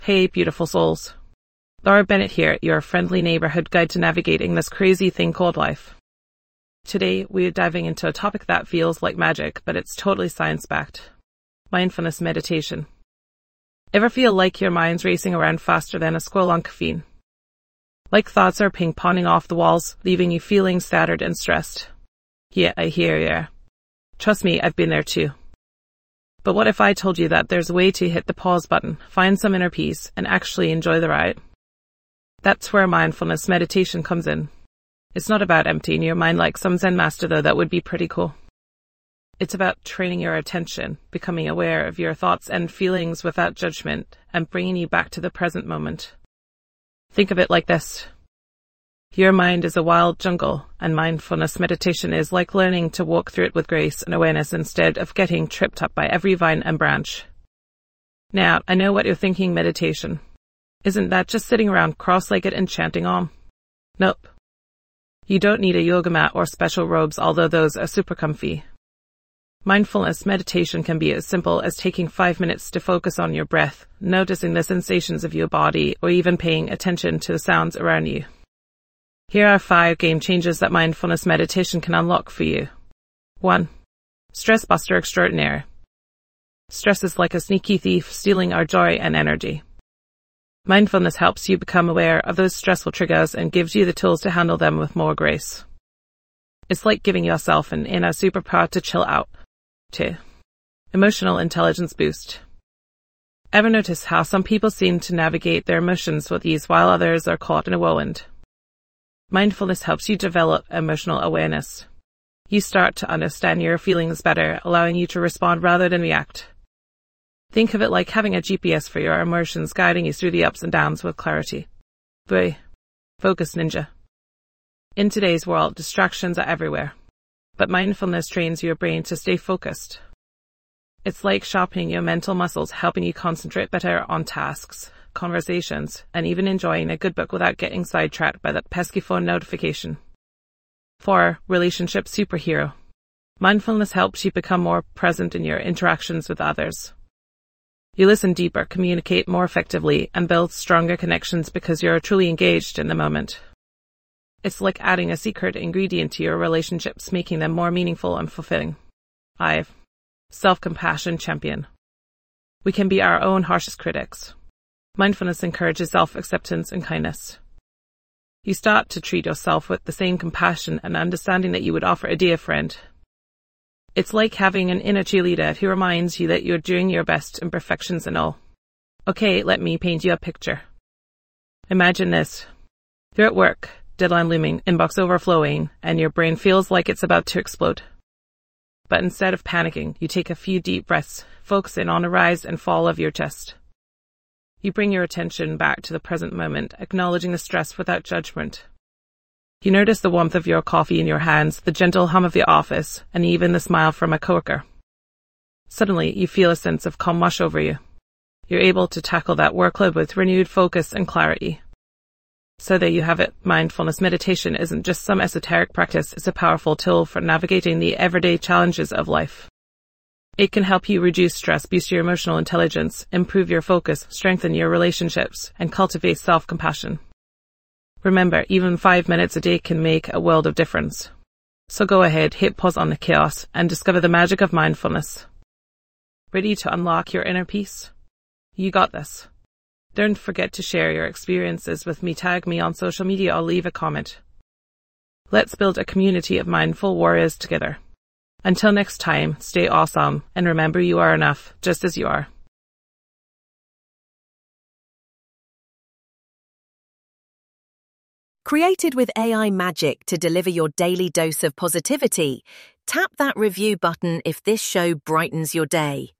Hey, beautiful souls. Laura Bennett here, your friendly neighborhood guide to navigating this crazy thing called life. Today, we're diving into a topic that feels like magic, but it's totally science-backed. Mindfulness meditation. Ever feel like your mind's racing around faster than a squirrel on caffeine? Like thoughts are ping-ponging off the walls, leaving you feeling scattered and stressed. Yeah, I hear ya. Trust me, I've been there too. But what if I told you that there's a way to hit the pause button, find some inner peace, and actually enjoy the ride? That's where mindfulness meditation comes in. It's not about emptying your mind like some Zen master, though that would be pretty cool. It's about training your attention, becoming aware of your thoughts and feelings without judgment, and bringing you back to the present moment. Think of it like this. Your mind is a wild jungle, and mindfulness meditation is like learning to walk through it with grace and awareness instead of getting tripped up by every vine and branch. Now, I know what you're thinking, meditation. Isn't that just sitting around cross-legged and chanting Om? Nope. You don't need a yoga mat or special robes, although those are super comfy. Mindfulness meditation can be as simple as taking 5 minutes to focus on your breath, noticing the sensations of your body, or even paying attention to the sounds around you. Here are 5 game changers that mindfulness meditation can unlock for you. 1. Stress buster extraordinaire. Stress is like a sneaky thief stealing our joy and energy. Mindfulness helps you become aware of those stressful triggers and gives you the tools to handle them with more grace. It's like giving yourself an inner superpower to chill out. 2. Emotional intelligence boost. Ever notice how some people seem to navigate their emotions with ease while others are caught in a whirlwind? Mindfulness helps you develop emotional awareness. You start to understand your feelings better, allowing you to respond rather than react. Think of it like having a GPS for your emotions, guiding you through the ups and downs with clarity. 3. Focus ninja. In today's world, distractions are everywhere, but mindfulness trains your brain to stay focused. It's like sharpening your mental muscles, helping you concentrate better on tasks, conversations, and even enjoying a good book without getting sidetracked by that pesky phone notification. 4. Relationship superhero. Mindfulness helps you become more present in your interactions with others. You listen deeper, communicate more effectively, and build stronger connections because you're truly engaged in the moment. It's like adding a secret ingredient to your relationships, making them more meaningful and fulfilling. 5. Self-compassion champion. We can be our own harshest critics. Mindfulness encourages self-acceptance and kindness. You start to treat yourself with the same compassion and understanding that you would offer a dear friend. It's like having an inner cheerleader who reminds you that you're doing your best, imperfections and all. Okay, let me paint you a picture. Imagine this. You're at work, deadline looming, inbox overflowing, and your brain feels like it's about to explode. But instead of panicking, you take a few deep breaths, focusing on a rise and fall of your chest. You bring your attention back to the present moment, acknowledging the stress without judgment. You notice the warmth of your coffee in your hands, the gentle hum of your office, and even the smile from a coworker. Suddenly, you feel a sense of calm wash over you. You're able to tackle that workload with renewed focus and clarity. So there you have it. Mindfulness meditation isn't just some esoteric practice, it's a powerful tool for navigating the everyday challenges of life. It can help you reduce stress, boost your emotional intelligence, improve your focus, strengthen your relationships, and cultivate self-compassion. Remember, even 5 minutes a day can make a world of difference. So go ahead, hit pause on the chaos, and discover the magic of mindfulness. Ready to unlock your inner peace? You got this. Don't forget to share your experiences with me, tag me on social media, or leave a comment. Let's build a community of mindful warriors together. Until next time, stay awesome, and remember you are enough, just as you are. Created with AI magic to deliver your daily dose of positivity, tap that review button if this show brightens your day.